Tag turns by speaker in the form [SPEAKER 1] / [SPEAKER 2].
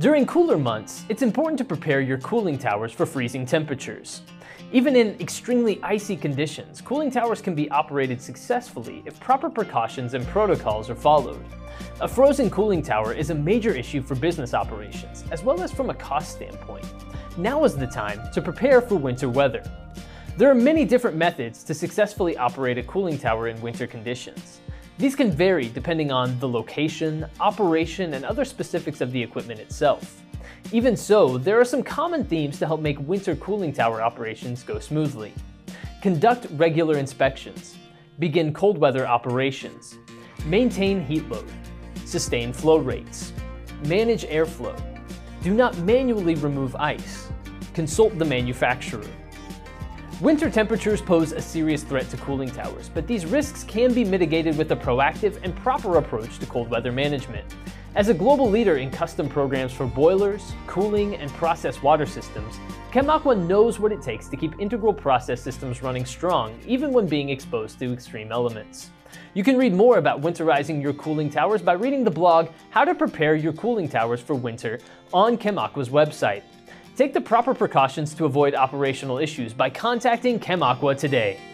[SPEAKER 1] During cooler months, it's important to prepare your cooling towers for freezing temperatures. Even in extremely icy conditions, cooling towers can be operated successfully if proper precautions and protocols are followed. A frozen cooling tower is a major issue for business operations, as well as from a cost standpoint. Now is the time to prepare for winter weather. There are many different methods to successfully operate a cooling tower in winter conditions. These can vary depending on the location, operation, and other specifics of the equipment itself. Even so, there are some common themes to help make winter cooling tower operations go smoothly. Conduct regular inspections. Begin cold weather operations. Maintain heat load. Sustain flow rates. Manage airflow. Do not manually remove ice. Consult the manufacturer. Winter temperatures pose a serious threat to cooling towers, but these risks can be mitigated with a proactive and proper approach to cold weather management. As a global leader in custom programs for boilers, cooling, and process water systems, ChemAqua knows what it takes to keep integral process systems running strong, even when being exposed to extreme elements. You can read more about winterizing your cooling towers by reading the blog How to Prepare Your Cooling Towers for Winter on ChemAqua's website. Take the proper precautions to avoid operational issues by contacting ChemAqua today.